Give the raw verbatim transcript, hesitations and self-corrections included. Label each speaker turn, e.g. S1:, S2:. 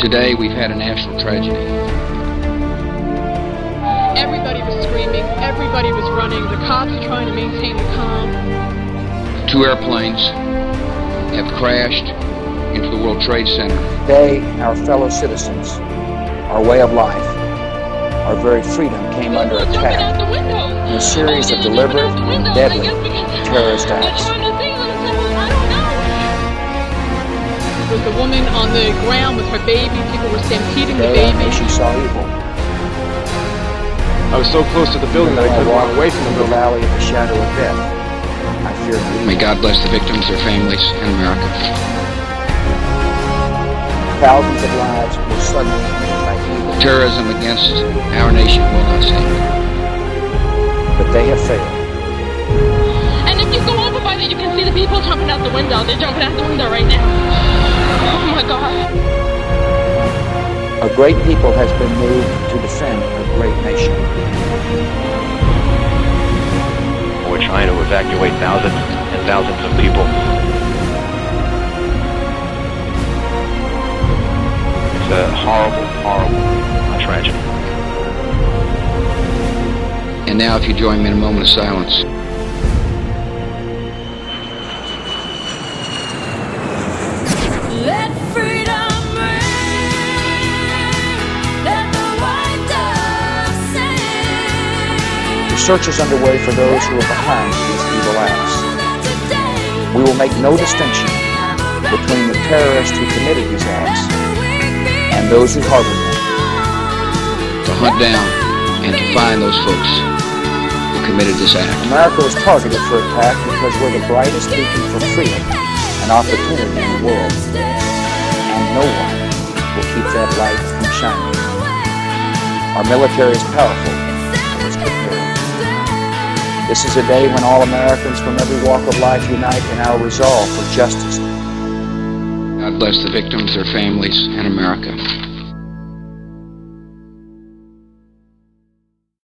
S1: Today, we've had a national tragedy.
S2: Everybody was screaming. Everybody was running. The cops are trying to maintain the calm.
S1: Two airplanes have crashed into the World Trade Center.
S3: Today, our fellow citizens, our way of life, our very freedom came under attack in a series of deliberate and deadly terrorist acts.
S2: There was a woman on the ground with her baby. People were stampeding the
S3: Today, our
S2: baby.
S3: nation saw evil.
S4: I was so close to the building that I couldn't walk away from the
S3: the
S4: building.
S3: valley of the shadow of death. I fear no
S1: May
S3: evil.
S1: God bless the victims, their families, and America.
S3: Thousands of lives were suddenly ended by evil,
S1: Terrorism against our nation will not stand.
S3: but they have failed.
S5: And if you go over by there, you can see the people jumping out the window. They're jumping out the window right now. Oh my God.
S3: A great people has been moved to defend a great nation.
S6: We're trying to evacuate thousands and thousands of people. It's a horrible, horrible tragedy.
S1: And now, if you join me in a moment of silence.
S7: Let freedom ring, let the white dove sing.
S3: The search is underway for those who are behind these evil acts. We will make no distinction between the terrorists who committed these acts and those who harbored them.
S1: To hunt down and to find those folks who committed this act.
S3: America was targeted for attack because we're the brightest beacon for freedom and opportunity in the world. And no one will keep that light from shining. Our military is powerful and is prepared. This is a day when all Americans from every walk of life unite in our resolve for justice.
S1: God bless the victims, their families, and America.